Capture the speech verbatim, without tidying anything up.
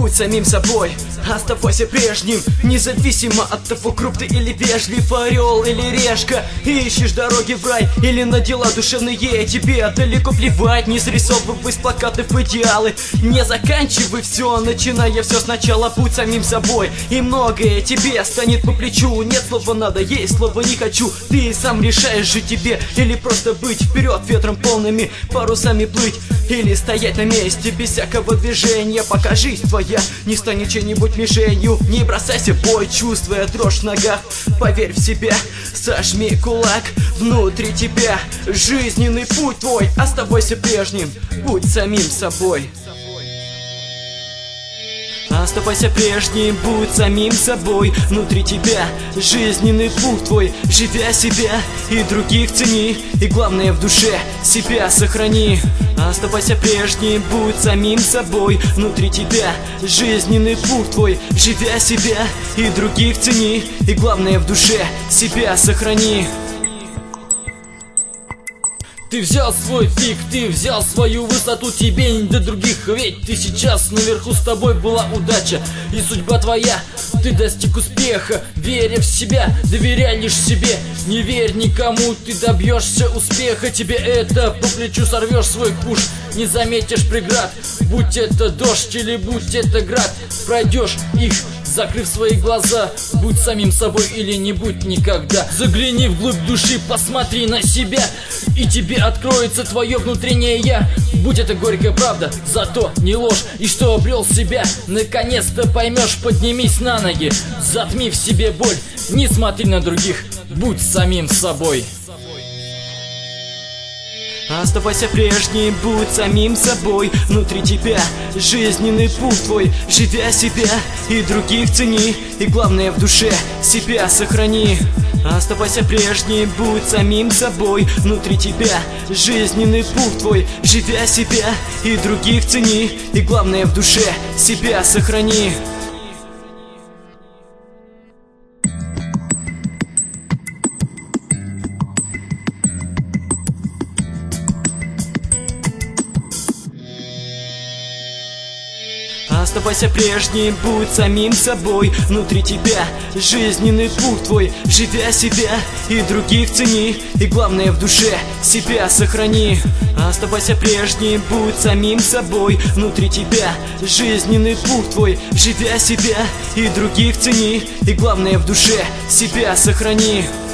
будь самим собой. Оставайся прежним, независимо от того, круп ты или вежлив, орел или решка. Ищешь дороги в рай или на дела душевные, тебе далеко плевать. Не срисовывай с плакатов идеалы, не заканчивай все, начиная все сначала. Будь самим собой, и многое тебе станет по плечу. Нет слова надо, есть слово не хочу. Ты сам решаешь, жить тебе или просто быть. Вперед ветром полными парусами плыть, или стоять на месте без всякого движения, пока жизнь твоя не станет чьей-нибудь мишенью. Не бросайся в бой, чувствуя дрожь в ногах. Поверь в себя, сожми кулак внутри тебя. Жизненный путь твой, оставайся прежним, будь самим собой. Оставайся прежним, будь самим собой. Внутри тебя жизненный путь твой. Живя себя и других цени, и главное в душе себя сохрани. Оставайся прежним, будь самим собой. Внутри тебя жизненный путь твой. Живя себя и других цени, и главное в душе себя сохрани. Ты взял свой пик, ты взял свою высоту, тебе не до других, ведь ты сейчас наверху, с тобой была удача и судьба твоя. Ты достиг успеха, веря в себя, доверяй лишь себе, не верь никому, ты добьешься успеха. Тебе это по плечу, сорвешь свой куш, не заметишь преград. Будь это дождь или будь это град, пройдешь их, закрыв свои глаза. Будь самим собой или не будь никогда. Загляни вглубь души, посмотри на себя, и тебе откроется твое внутреннее я. Будь это горькая правда, зато не ложь. И что обрел себя, наконец-то поймешь. Поднимись на ноги, затми в себе боль, не смотри на других, будь самим собой. Оставайся прежним, будь самим собой. Внутри тебя жизненный путь твой. Живя себя и других цени, и главное в душе себя сохрани. Оставайся прежним, будь самим собой. Внутри тебя жизненный путь твой. Живя себя и других цени, и главное в душе себя сохрани. Оставайся прежним, будь самим собой. Внутри тебя жизненный путь твой. Живя себя и других цени, и главное в душе себя сохрани. Оставайся прежним, будь самим собой. Внутри тебя жизненный путь твой. Живя себя и других цени, и главное в душе себя сохрани.